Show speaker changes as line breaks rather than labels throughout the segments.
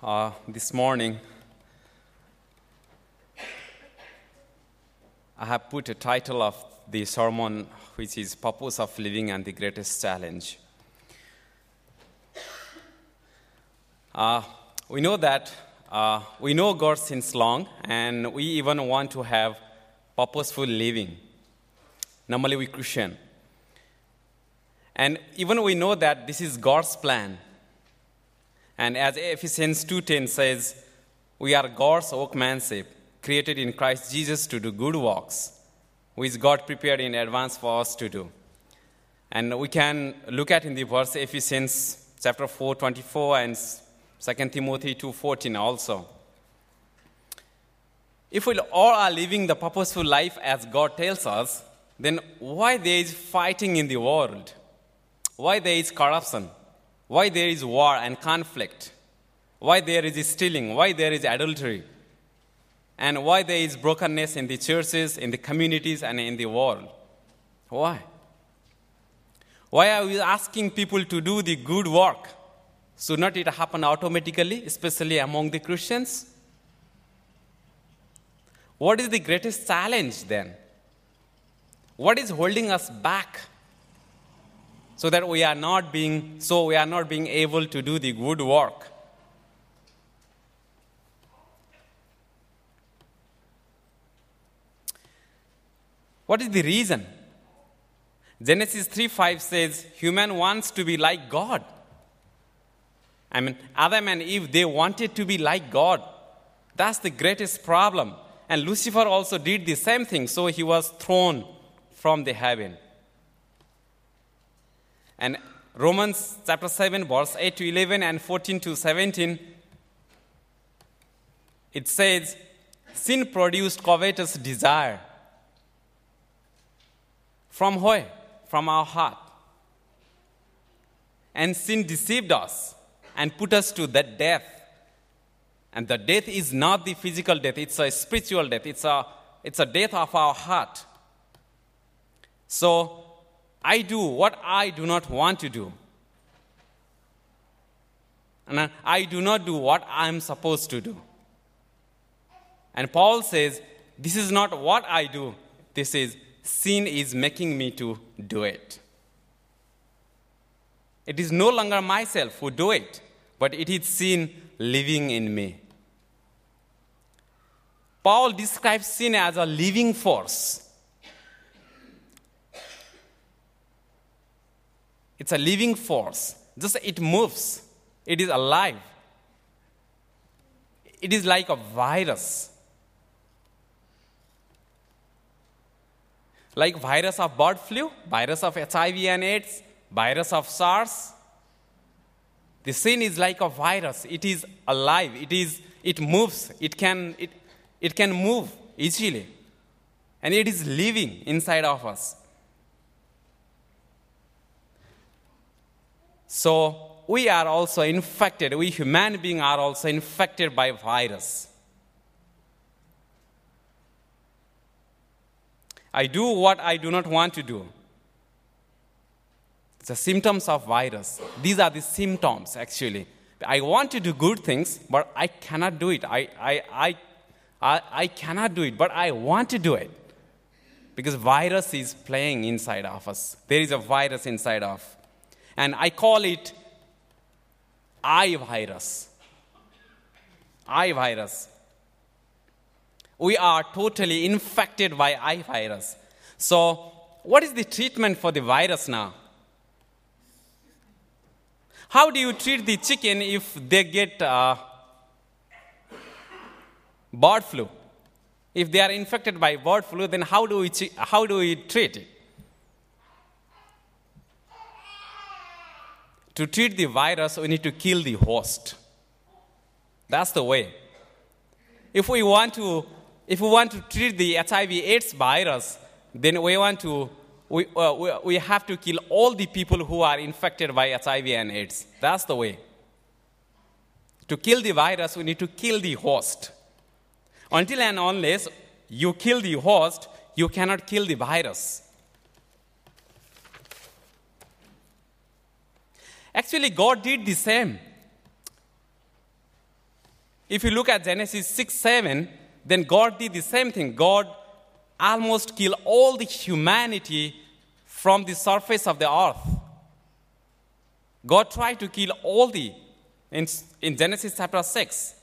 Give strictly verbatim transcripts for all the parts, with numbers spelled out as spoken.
Uh, this morning, I have put a title of the sermon, which is Purpose of Living and the Greatest Challenge. Uh, we know that uh, we know God since long, and we even want to have purposeful living. Normally, we Christian. And even we know that this is God's plan. And as Ephesians two ten says, we are God's workmanship, created in Christ Jesus to do good works, which God prepared in advance for us to do. And we can look at in the verse Ephesians chapter four twenty-four and Second Timothy two fourteen also. If we all are living the purposeful life as God tells us, then why there is fighting in the world? Why there is corruption? Why there is war and conflict? Why there is stealing? Why there is adultery? And why there is brokenness in the churches, in the communities, and in the world? Why? Why are we asking people to do the good work? Should not it happen automatically, especially among the Christians? What is the greatest challenge then? What is holding us back? So that we are not being, so we are not being able to do the good work. What is the reason? Genesis three five says, human wants to be like God. I mean, Adam and Eve, they wanted to be like God. That's the greatest problem. And Lucifer also did the same thing, so he was thrown from the heaven. And Romans chapter seven, verse eight to eleven and fourteen to seventeen, it says, sin produced covetous desire. From where? From our heart. And sin deceived us and put us to that death. And the death is not the physical death, it's a spiritual death. It's a, it's a death of our heart. So, I do what I do not want to do. And I do not do what I am supposed to do. And Paul says, this is not what I do. This is, sin is making me to do it. It is no longer myself who do it, but it is sin living in me. Paul describes sin as a living force. It's a living force. Just it moves. It is alive. It is like a virus. Like virus of bird flu, virus of H I V and AIDS, virus of SARS. The sin is like a virus. It is alive. It is. It moves. It can. It. It can move easily, and it is living inside of us. So we are also infected. We human beings are also infected by virus. I do what I do not want to do. It's the symptoms of virus. These are the symptoms, actually. I want to do good things, but I cannot do it. I, I, I, I, I cannot do it, but I want to do it. Because virus is playing inside of us. There is a virus inside of us. And I call it I virus. I virus. We are totally infected by I virus. So, what is the treatment for the virus now? How do you treat the chicken if they get uh, bird flu? If they are infected by bird flu, then how do we how do we treat it? To treat the virus, we need to kill the host. That's the way. If we want to, if we want to treat the H I V AIDS virus, then we want to, we, uh, we, we have to kill all the people who are infected by H I V and AIDS. That's the way. To kill the virus, we need to kill the host. Until and unless you kill the host, you cannot kill the virus. Actually, God did the same. if you look at Genesis six seven, then God did the same thing. God almost killed all the humanity from the surface of the earth. God tried to kill all the, in, in Genesis chapter six.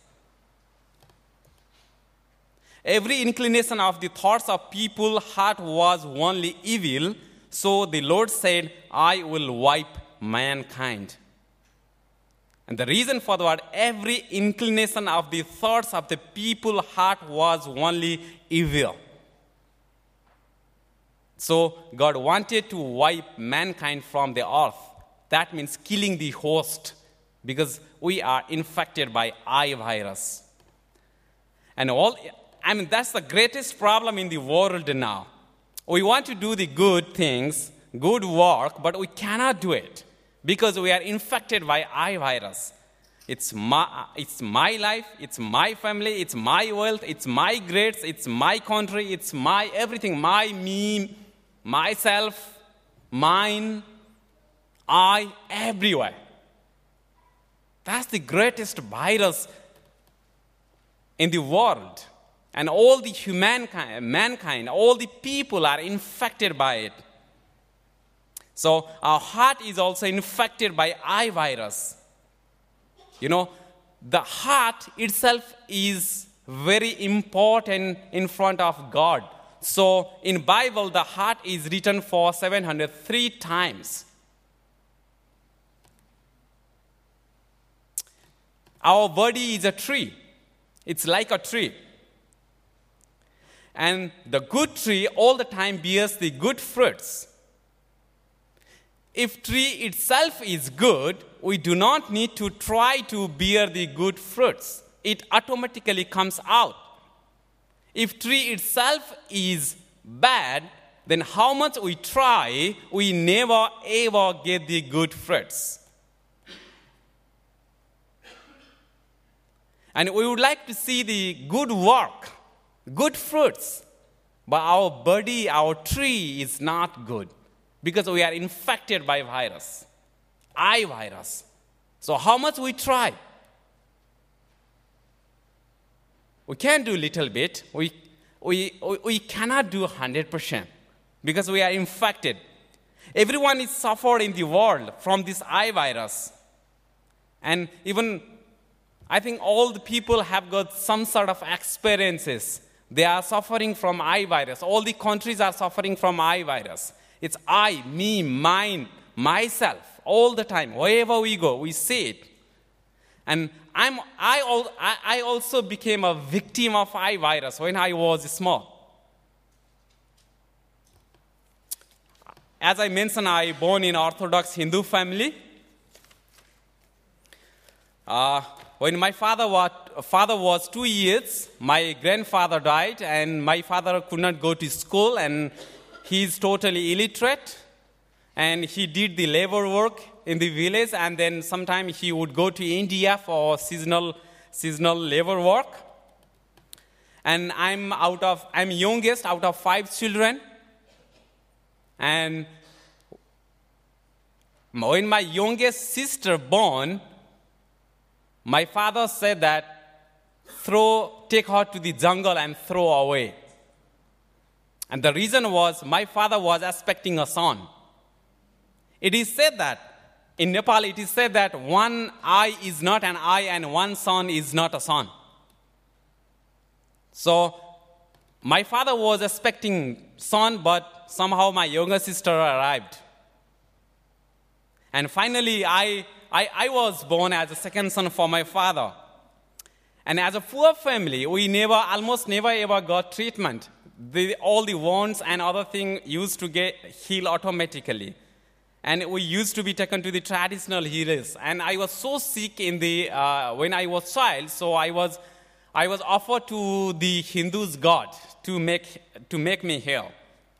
Every inclination of the thoughts of people's heart was only evil, so the Lord said, I will wipe mankind. And the reason for the word, every inclination of the thoughts of the people's heart was only evil. So God wanted to wipe mankind from the earth. That means killing the host, because we are infected by I virus. And all, I mean, that's the greatest problem in the world now. We want to do the good things, good work, but we cannot do it because we are infected by I virus. It's my, it's my life, it's my family, it's my wealth, it's my grades, it's my country, it's my everything, my, me, myself, mine, I, everywhere. That's the greatest virus in the world. And all the humankind, mankind, all the people are infected by it. So our heart is also infected by I virus. You know, the heart itself is very important in front of God. So in Bible, the heart is written for seven hundred three times. Our body is a tree. It's like a tree. And the good tree all the time bears the good fruits. If tree itself is good, we do not need to try to bear the good fruits. It automatically comes out. If tree itself is bad, then how much we try, we never ever get the good fruits. And we would like to see the good work, good fruits. But our body, our tree is not good because we are infected by virus, I virus. So how much we try? We can do a little bit. We, we, we, we cannot do one hundred percent because we are infected. Everyone is suffering in the world from this I virus. And even I think all the people have got some sort of experiences. They are suffering from I virus. All the countries are suffering from I virus. It's I, me, mine, myself, all the time. Wherever we go, we see it. And I'm, I, al- I also became a victim of I virus when I was small. As I mentioned, I was born in Orthodox Hindu family. Uh, When my father was, father was two years, my grandfather died, and my father could not go to school, and he's totally illiterate. And he did the labor work in the village, and then sometimes he would go to India for seasonal seasonal labor work. And I'm out of I'm youngest out of five children. And when my youngest sister born, my father said that, throw, take her to the jungle and throw away. And the reason was, my father was expecting a son. It is said that, in Nepal, it is said that one eye is not an eye and one son is not a son. So, my father was expecting son, but somehow my younger sister arrived. And finally, I... I, I was born as a second son for my father. And as a poor family, we never, almost never ever got treatment. The, all the wounds and other things used to get healed automatically. And we used to be taken to the traditional healers. And I was so sick in the uh, when I was child, so I was I was offered to the Hindus' god to make to make me heal.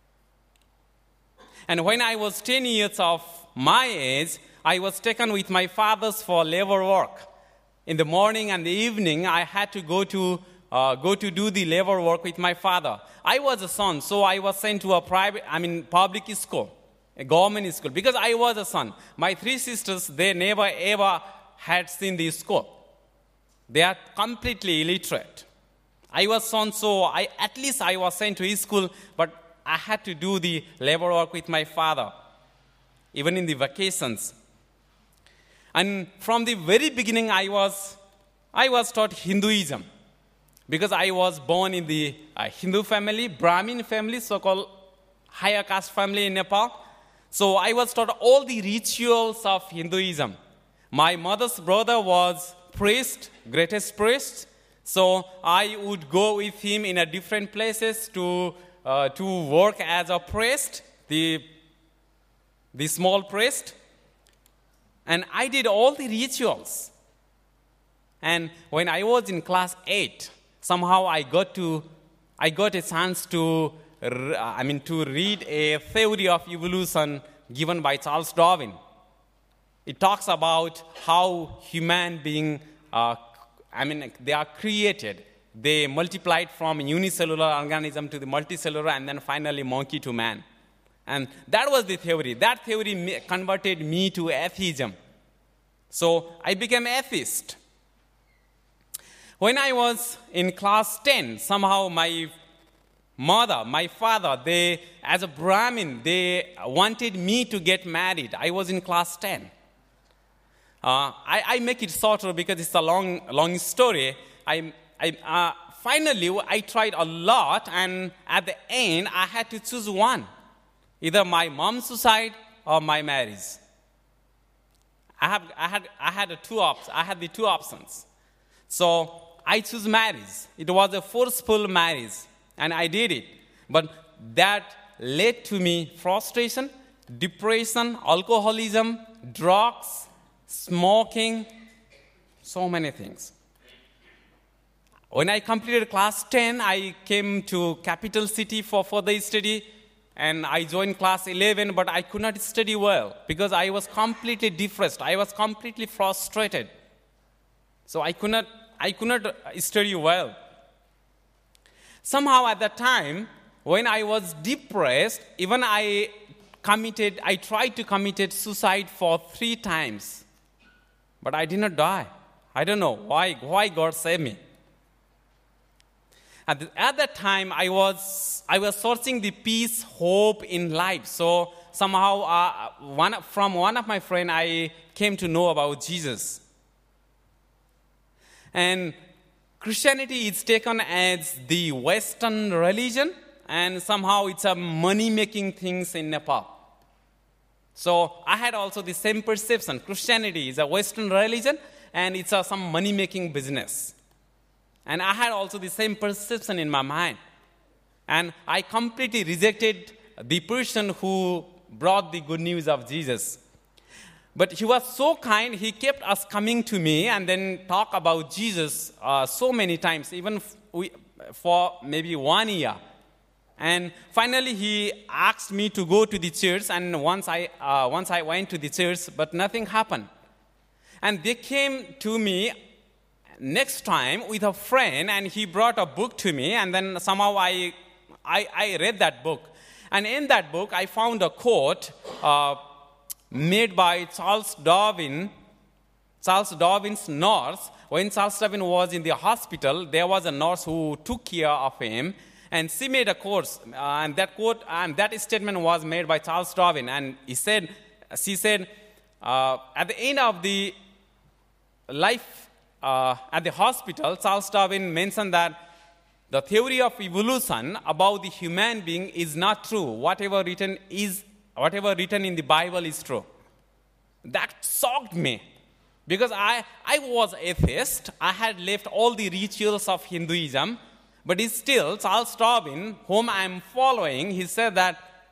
And when I was ten years of my age, I was taken with my fathers for labor work. In the morning and the evening, I had to go to uh, go to do the labor work with my father. I was a son, so I was sent to a private, I mean, public school, a government school, because I was a son. My three sisters, they never ever had seen the school. They are completely illiterate. I was sent, so I, at least I was sent to school, but I had to do the labor work with my father, even in the vacations. And from the very beginning, I was, I was taught Hinduism, because I was born in the uh, Hindu family, Brahmin family, so-called higher caste family in Nepal. So I was taught all the rituals of Hinduism. My mother's brother was priest, greatest priest. So I would go with him in a different places to uh, to work as a priest, the, the small priest. And I did all the rituals. And when I was in class eight, somehow I got to, I got a chance to, I mean, to read a theory of evolution given by Charles Darwin. It talks about how human being, uh, I mean, they are created. They multiplied from unicellular organism to the multicellular, and then finally monkey to man. And that was the theory. That theory converted me to atheism. So I became atheist. When I was in class ten, somehow my mother, my father, they, as a Brahmin, they wanted me to get married. I was in class ten. Uh, I, I make it shorter because it's a long, long story. I, I, uh, finally, I tried a lot, and at the end, I had to choose one. Either my mom's suicide or my marriage. I, have, I, had, I, had the two op- I had the two options. So I chose marriage. It was a forceful marriage, and I did it. But that led to me frustration, depression, alcoholism, drugs, smoking, so many things. When I completed class ten, I came to capital city for further study, and I joined class eleven, but I could not study well because I was completely depressed. I was completely frustrated. So I could not, I could not study well. Somehow at that time, when I was depressed, even I committed, I tried to commit suicide for three times. But I did not die. I don't know why, why God saved me. At, the, at that time, I was I was searching the peace, hope in life. So somehow, uh, one from one of my friends, I came to know about Jesus. And Christianity is taken as the Western religion, and somehow it's a money-making thing in Nepal. So I had also the same perception. Christianity is a Western religion, and it's a, some money-making business. And I had also the same perception in my mind. And I completely rejected the person who brought the good news of Jesus. But he was so kind, he kept us coming to me and then talk about Jesus uh, so many times, even f- we, for maybe one year. And finally, he asked me to go to the church, and once I uh, once I went to the church, but nothing happened. And they came to me next time with a friend, and he brought a book to me, and then somehow I I, I read that book. And in that book, I found a quote uh, made by Charles Darwin, Charles Darwin's nurse. When Charles Darwin was in the hospital, there was a nurse who took care of him. And she made a quote, uh, and that quote and that statement was made by Charles Darwin. And he said, she said, uh, at the end of the life uh, at the hospital, Charles Darwin mentioned that the theory of evolution about the human being is not true. Whatever written is, whatever written in the Bible is true. That shocked me because I I was atheist. I had left all the rituals of Hinduism. But still, Charles Darwin, whom I am following, he said that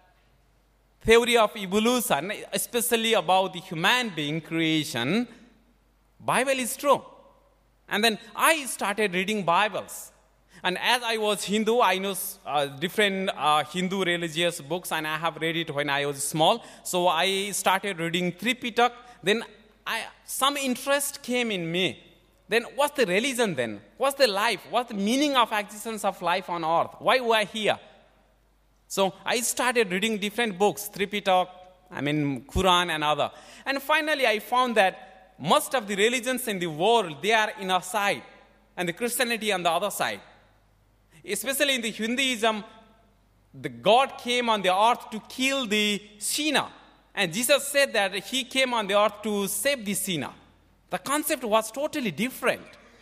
theory of evolution, especially about the human being creation, Bible is true. And then I started reading Bibles. And as I was Hindu, I know uh, different uh, Hindu religious books, and I have read it when I was small. So I started reading Tripitaka. Then I, some interest came in me. Then what's the religion then? What's the life? What's the meaning of existence of life on earth? Why were I here? So I started reading different books, Tripitaka, I mean Quran and other. And finally I found that most of the religions in the world, they are in our side, and the Christianity on the other side. Especially in the Hinduism, the God came on the earth to kill the sinner. And Jesus said that he came on the earth to save the sinner. The concept was totally different.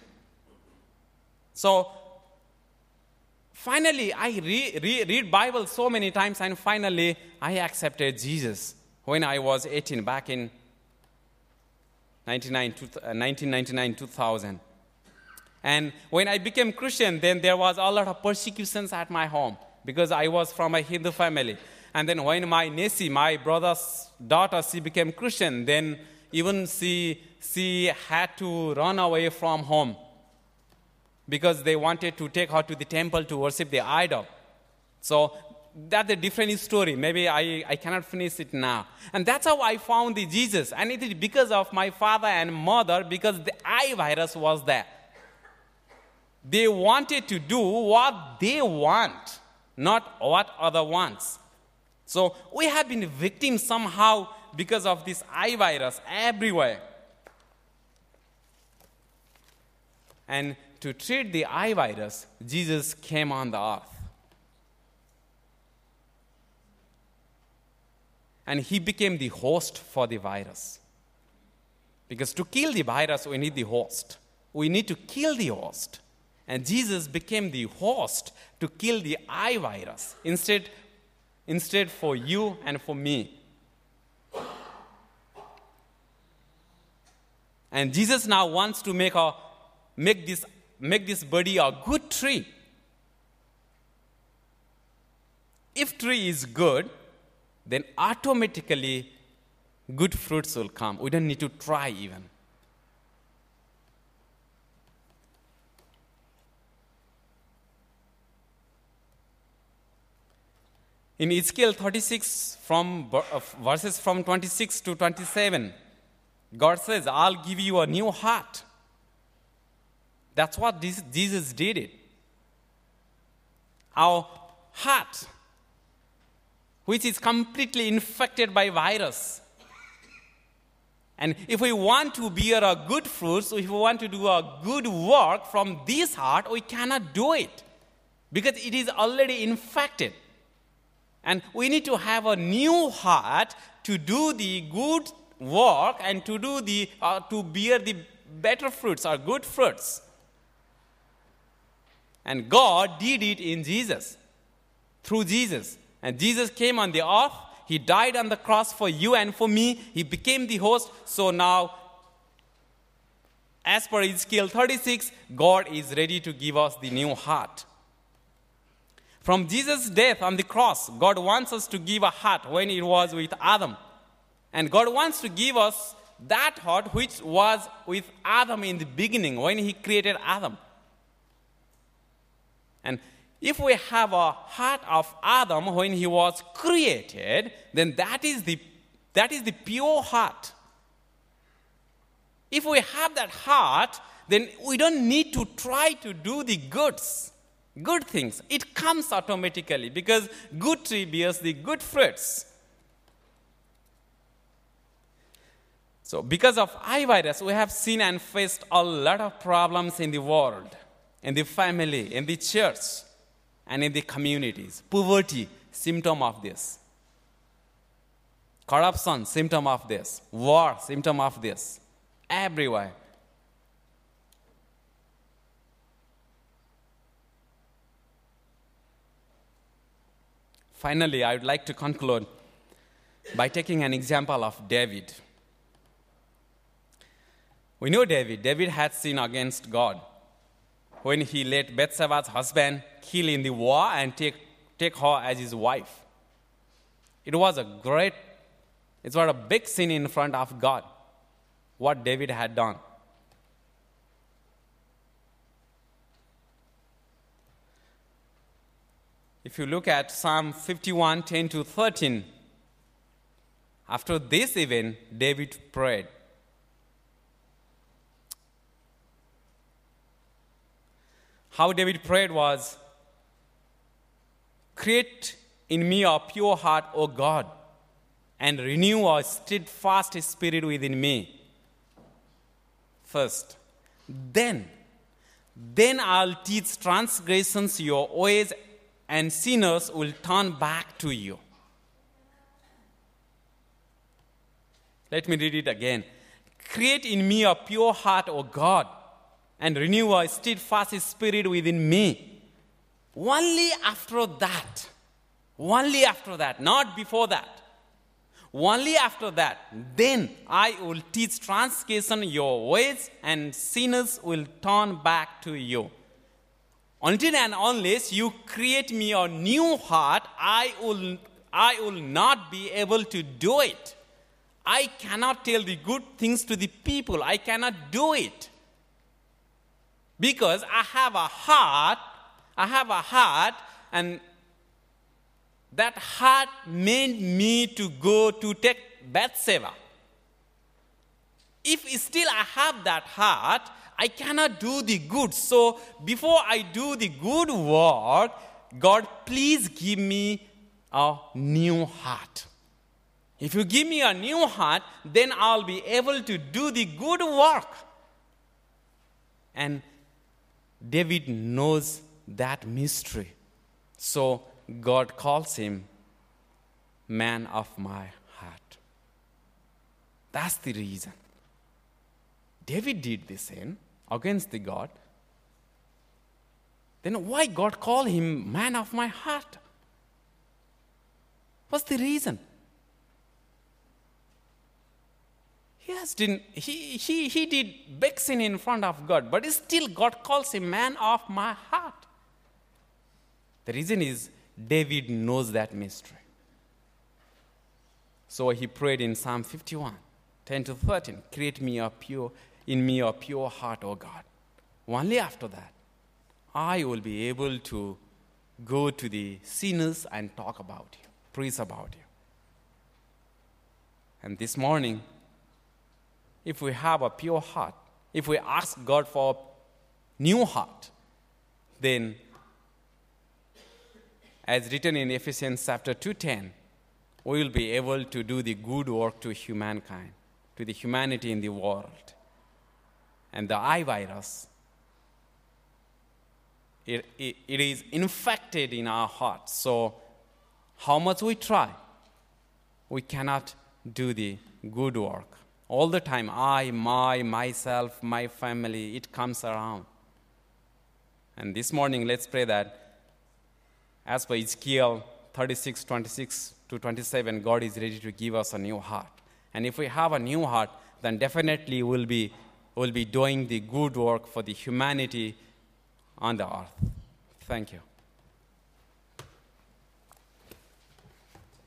So, finally, I re- re- read Bible so many times, and finally, I accepted Jesus when I was eighteen, back in nineteen ninety-nine, two thousand. And when I became Christian, then there was a lot of persecutions at my home because I was from a Hindu family. And then when my niece, my brother's daughter, she became Christian, then even she, she had to run away from home because they wanted to take her to the temple to worship the idol. So that's a different story. Maybe I, I cannot finish it now. And that's how I found the Jesus. And it is because of my father and mother, because the I virus was there. They wanted to do what they want, not what other wants. So we have been victims somehow because of this I virus everywhere. And to treat the I virus, Jesus came on the earth. And he became the host for the virus. Because to kill the virus, we need the host. We need to kill the host. And Jesus became the host to kill the I virus, instead, instead for you and for me. And Jesus now wants to make, a, make, this, make this body a good tree. If tree is good, then automatically good fruits will come. We don't need to try even. In Ezekiel thirty-six, from verses from twenty-six to twenty-seven, God says, I'll give you a new heart. That's what this, Jesus did it. Our heart, which is completely infected by virus. And if we want to bear a good fruits, if we want to do a good work from this heart, we cannot do it because it is already infected. And we need to have a new heart to do the good work and to do the uh, to bear the better fruits or good fruits. And God did it in Jesus, through Jesus. And Jesus came on the earth. He died on the cross for you and for me. He became the host. So now, as per Ezekiel thirty-six, God is ready to give us the new heart. From Jesus' death on the cross, God wants us to give a heart when it was with Adam. And God wants to give us that heart which was with Adam in the beginning, when he created Adam. And if we have a heart of Adam when he was created, then that is the, that is the pure heart. If we have that heart, then we don't need to try to do the goods. Good things. It comes automatically because good tree bears the good fruits. So because of I virus, we have seen and faced a lot of problems in the world, in the family, in the church, and in the communities. Poverty, symptom of this. Corruption, symptom of this. War, symptom of this. Everywhere. Finally, I would like to conclude by taking an example of David. We know David. David had sinned against God when he let Bathsheba's husband kill in the war and take, take her as his wife. It was a great, it was a big sin in front of God, what David had done. If you look at Psalm fifty-one, ten to thirteen, after this event, David prayed. How David prayed was, create in me a pure heart, O God, and renew a steadfast spirit within me. first. Then, then I'll teach transgressions your ways, and sinners will turn back to you. Let me read it again. Create in me a pure heart, O God, and renew a steadfast spirit within me. Only after that, only after that, not before that. Only after that, then I will teach transgression your ways, and sinners will turn back to you. Until and unless you create me a new heart, I will, I will not be able to do it. I cannot tell the good things to the people. I cannot do it. Because I have a heart, I have a heart, and that heart made me to go to take Bathsheba. If still I have that heart, I cannot do the good. So before I do the good work, God, please give me a new heart. If you give me a new heart, then I'll be able to do the good work. And David knows that mystery. So God calls him man of my heart. That's the reason. David did the sin against the God. Then why God called him man of my heart? What's the reason? He has didn't, he, he, he did big sin in front of God, but still God calls him man of my heart. The reason is David knows that mystery. So he prayed in Psalm fifty-one, ten to thirteen, create me a pure, in me a pure heart, O God. Only after that, I will be able to go to the sinners and talk about you, preach about you. And this morning, if we have a pure heart, if we ask God for a new heart, then as written in Ephesians chapter two ten, we will be able to do the good work to humankind, to the humanity in the world. And the I virus, it, it, it is infected in our hearts. So how much we try, we cannot do the good work. All the time, I, my, myself, my family, it comes around. And this morning, let's pray that as per Ezekiel thirty-six, twenty-six to twenty-seven, God is ready to give us a new heart. And if we have a new heart, then definitely we'll be, we'll be doing the good work for the humanity on the earth. Thank you.